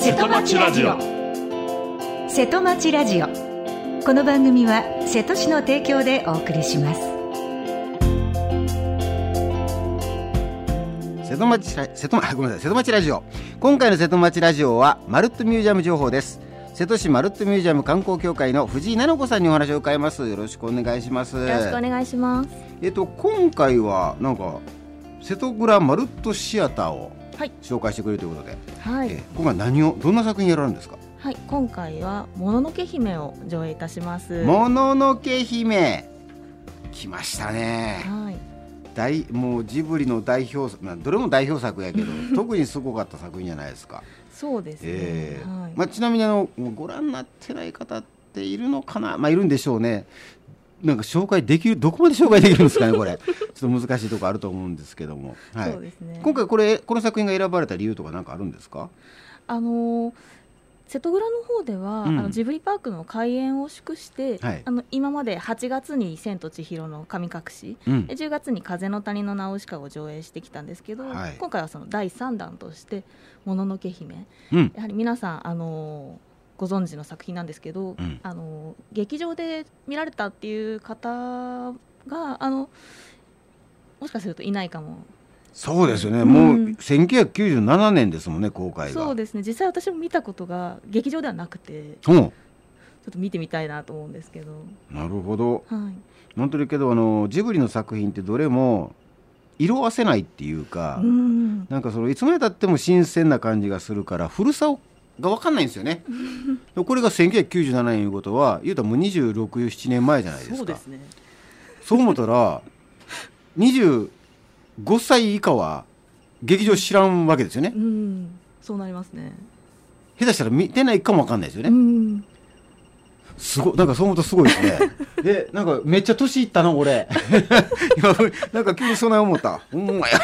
瀬戸町ラジオ。瀬戸町ラジオ、この番組は瀬戸市の提供でお送りします。 瀬戸町ラジオ。今回の瀬戸町ラジオはまるっとミュージアム情報です。瀬戸市まるっとミュージアム観光協会の藤井菜々子さんにお話を伺います。よろしくお願いします。 よろしくお願いします。 今回はなんか瀬戸倉まるっとシアターを紹介してくれるということで、 はい、 今回どんな作品やられるんですか？ はい、今回はもののけ姫を上映いたします。 もののけ姫来ましたね。 はい、 もうジブリの代表作、どれも代表作やけど特にすごかった作品じゃないですか。 そうですね。はい、 ちなみにご覧になってない方っているのかな。いるんでしょうね。なんか紹介できる、どこまで紹介できるんですかねこれちょっと難しいところあると思うんですけども、はい、 そうですね。 今回この作品が選ばれた理由とか何かあるんですか？ 瀬戸倉の方では、ジブリパークの開園を祝して、はい、今まで8月に千と千尋の神隠し、10月に風の谷のナウシカを上映してきたんですけど、はい、今回はその第3弾としてもののけ姫、やはり皆さんご存知の作品なんですけど、劇場で見られたっていう方がもしかするといないかも。 そうですよね、もう1997年ですもんね、公開が。 そうですね、実際私も見たことが劇場ではなくて、ちょっと見てみたいなと思うんですけど。 なるほど、 はい、 本当にけどジブリの作品ってどれも色あせないっていうか、なんかいつまでたっても新鮮な感じがするから古さが分かんないんですよねこれが1997年いうことは言うたらもう26、7年前じゃないですか。 そうですね。 そう思ったら25歳以下は劇場知らんわけですよね。 そうなりますね。 下手したら見てないかも分かんないですよね。すごい、なんかそう思うとすごいですねで、なんかめっちゃ年いったな俺今なんか急にそんな思った。ほんまや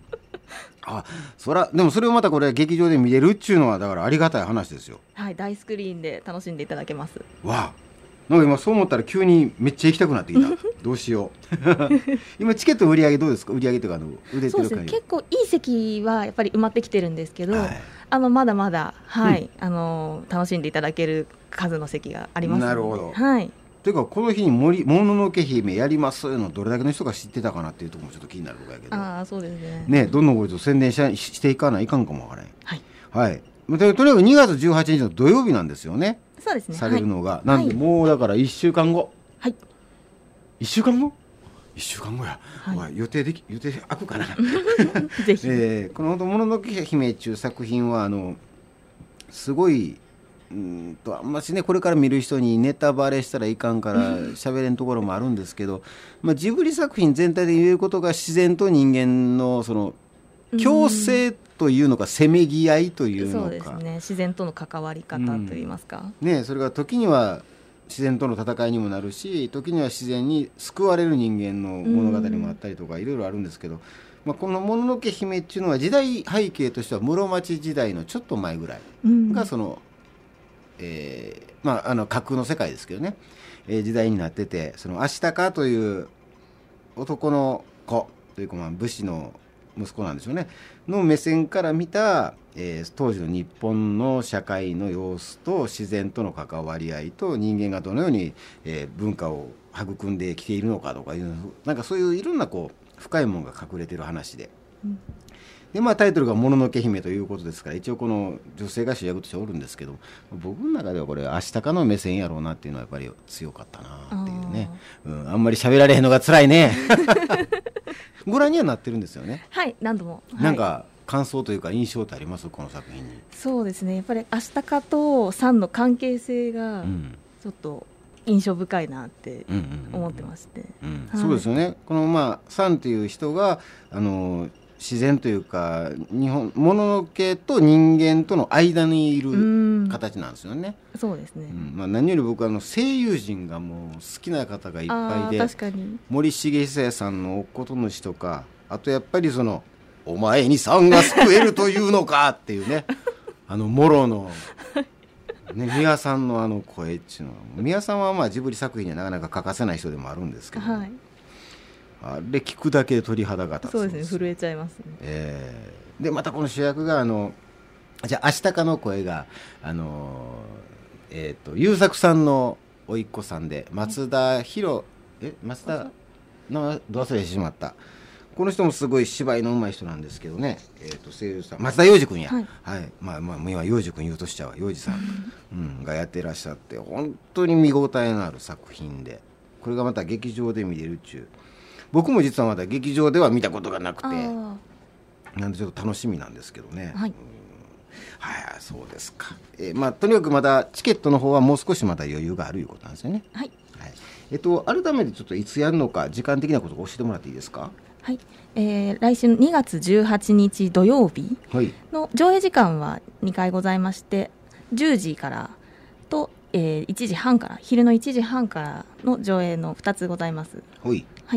でもそれをまたこれ劇場で見れるっちゅうのはだからありがたい話ですよ。 はい、大スクリーンで楽しんでいただけます。 わあ、なんか今そう思ったら急にめっちゃ行きたくなってきたどうしよう今チケット売り上げどうですか？売り上げというか売れてる感じ。 そうですね、結構いい席はやっぱり埋まってきてるんですけど、まだまだ、はい、楽しんでいただける数の席がありますので。なるほど。はい。 というかこの日にもののけ姫やりますのどれだけの人が知ってたかなっていうところもちょっと気になるところやけど。 そうですね。 ね、どんどんこいつ宣伝していかないかんかもわからない。はい。はい。とにかく2月18日の土曜日なんですよね。 そうですね。 されるのが、なんでもうだから1週間後。 はい。 1週間後や。予定開くかなぜひ。 このもののけ姫っていう作品はすごいあんましね、これから見る人にネタバレしたらいかんから喋れんところもあるんですけど、ジブリ作品全体で言えることが自然と人間の共生というのか、せめぎ合いというのか、 そうですね、自然との関わり方といいますか、 それが時には自然との戦いにもなるし、時には自然に救われる人間の物語もあったりとか、いろいろあるんですけど、このもののけ姫っていうのは時代背景としては室町時代のちょっと前ぐらいが架空の世界ですけどね、時代になってて、アシタカという男の子というか、武士の息子なんでしょうねの目線から見た、当時の日本の社会の様子と自然との関わり合いと人間がどのように、文化を育んできているのかとかいう、なんかそういういろんな深いものが隠れている話で、でタイトルがもののけ姫ということですから、一応この女性が主役としておるんですけど、僕の中ではこれアシタカの目線やろうなっていうのはやっぱり強かったなっていうね。あんまり喋られへんのが辛いねご覧にはなってるんですよね。 はい、何度も。 なんか感想というか印象ってあります？この作品に。 そうですね、やっぱりアシタカとサンの関係性がちょっと印象深いなって思ってまして、 そうですよね。このサンという人が自然というかもののけと人間との間にいる形なんですよね。 そうですね。 何より僕は声優陣がもう好きな方がいっぱいで、 確かに森重久さんのおっことぬしとか、あとやっぱりお前にさんが救えるというのかっていうねモロの宮さんの声っていうのは、宮さんはジブリ作品にはなかなか欠かせない人でもあるんですけど、あれ聞くだけで鳥肌が立つ。 そうですね、震えちゃいますね。 でまたこの主役がじゃあ明日かの声が優作さんの甥いっ子さんで松田博松田のど忘れしてしまった。この人もすごい芝居の上手い人なんですけどね、声優さん松田洋次君や、はい、はい、まあ今洋次君言うとしちゃう洋次さん、がやってらっしゃって本当に見応えのある作品で、これがまた劇場で見れるっちゅう。僕も実はまだ劇場では見たことがなくて、なんでちょっと楽しみなんですけどね。はい、はい、そうですか。とにかくまだチケットの方はもう少しまだ余裕があるいうことなんですよね。はい、はい、改めてちょっといつやるのか時間的なことを教えてもらっていいですか。 はい、来週の2月18日土曜日の上映時間は2回ございまして、10時からと、1時半から昼の1時半からの上映の2つございます。 はい、はい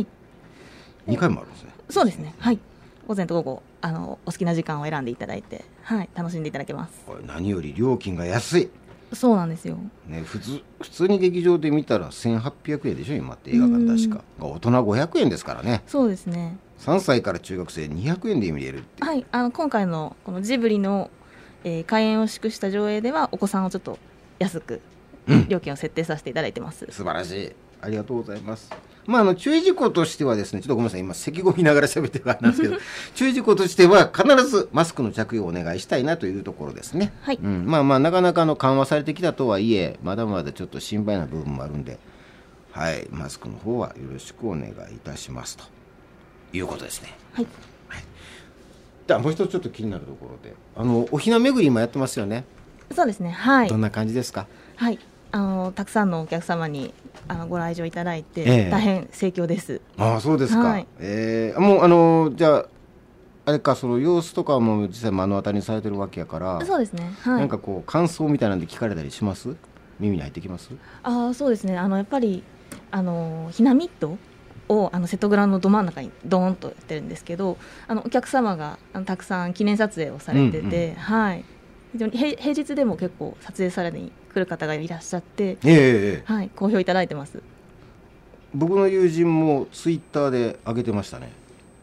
、2回もあるんですね。 そうですね、はい、午前と午後お好きな時間を選んでいただいて、はい、楽しんでいただけます。 何より料金が安い。 そうなんですよ、 ね、普通に劇場で見たら1800円でしょ今って映画館確か。大人500円ですからね。 そうですね。 3歳から中学生200円で見れるっていう。 はい、今回のこのジブリの、開演を祝した上映ではお子さんをちょっと安く料金を設定させていただいてます。 素晴らしい、ありがとうございます。注意事項としてはですね、ちょっとごめんなさい今咳込みながら喋ってるからなんですけど注意事項としては必ずマスクの着用をお願いしたいなというところですね。はい、なかなか緩和されてきたとはいえまだまだちょっと心配な部分もあるんで、はい、マスクの方はよろしくお願いいたしますということですね。はい、はい、ではもう一つちょっと気になるところでおひな巡りもやってますよね。 そうですね、はい。 どんな感じですか。 はい、たくさんのお客様にご来場いただいて、大変盛況です。 ああそうですか。はい、もうじゃああれか、その様子とかも実際目の当たりにされてるわけやから。そうですね、はい、なんかこう感想みたいなんで聞かれたりします？耳に入ってきます？ そうですね、やっぱりひなミットを瀬戸蔵のど真ん中にドーンとやってるんですけど、お客様がたくさん記念撮影をされてて、はい、非常に平日でも結構撮影されに来る方がいらっしゃって、はい、好評いただいてます。 僕の友人もツイッターで上げてましたね。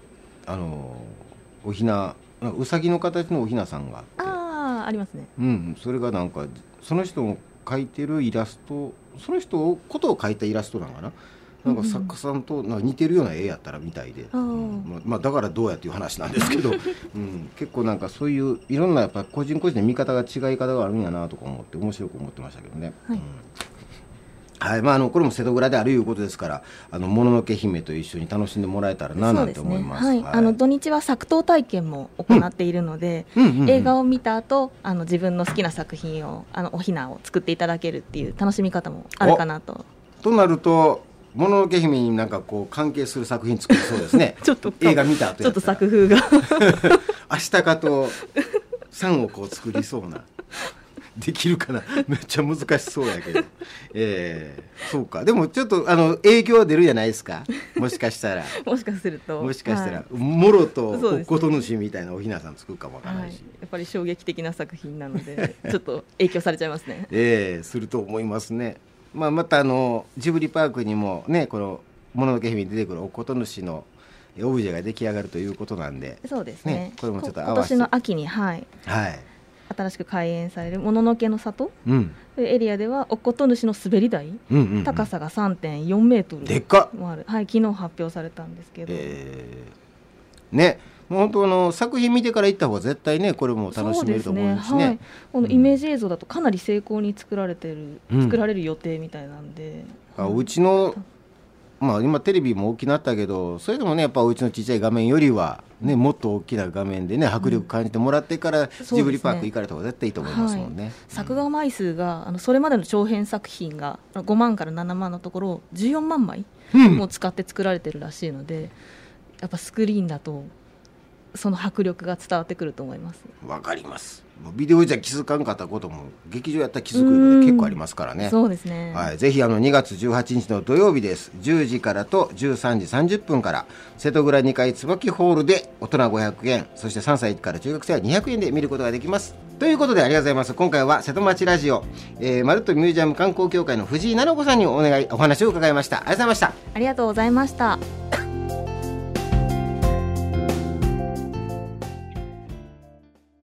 おひな、うさぎの形のおひなさんがありますね。 それがなんかその人の描いてるイラスト、その人のことを描いたイラストなのかな、なんか作家さんとなんか似てるような絵やったらみたいで、だからどうやっていう話なんですけど、結構なんかそういういろんなやっぱ個人個人で見方が違い方があるんやなとか思って面白く思ってましたけどね。はい、これも瀬戸蔵であるいうことですから、もののけ姫と一緒に楽しんでもらえたらななんて思います。 はい、土日は作陶体験も行っているので、映画を見た後自分の好きな作品をおひなを作っていただけるっていう楽しみ方もあるかなと。 となるともののけ姫になんかこう関係する作品作りそうですね。 ちょっと映画見た後ちょっと作風が明日かと3をこう作りそうなできるかな、めっちゃ難しそうやけど、そうか。でもちょっと影響は出るじゃないですか、もしかしたらもしかするともろとおこと主みたいなおひなさん作るかもわからないし、 やっぱり衝撃的な作品なのでちょっと影響されちゃいますね。 すると思いますね。またジブリパークにもね、このもののけ姫に出てくるおこと主のオブジェが出来上がるということなんで、 そうですね、 これもちょっと合わせて今年の秋に、はい新しく開園されるもののけの里というエリアではおこと主の滑り台、高さが 3.4 メートルでっかもある、はい、昨日発表されたんですけど、 ね、もう本当作品見てから行った方が絶対ねこれも楽しめると思うんですね。はい、 このイメージ映像だとかなり精巧に作られる予定みたいなんで、 うちの今テレビも大きくなったけど、それでもねやっぱうちのちっちゃい画面よりはねもっと大きな画面でね迫力感じてもらってからジブリパーク行かれた方が絶対いいと思いますもんね。 作画枚数がそれまでの長編作品が5万から7万のところを14万枚も使って作られてるらしいので、やっぱスクリーンだとその迫力が伝わってくると思います。 わかります。ビデオじゃ気づかんかったことも劇場やったら気づくので結構ありますからね。 そうですね、 はい、ぜひ2月18日の土曜日です。10時からと13時30分から瀬戸倉2階椿ホールで大人500円、そして3歳から中学生は200円で見ることができます。ということでありがとうございます。今回は瀬戸町ラジオ、まるっとミュージアム観光協会の藤井奈々子さんにお話を伺いました。ありがとうございました。 ありがとうございました。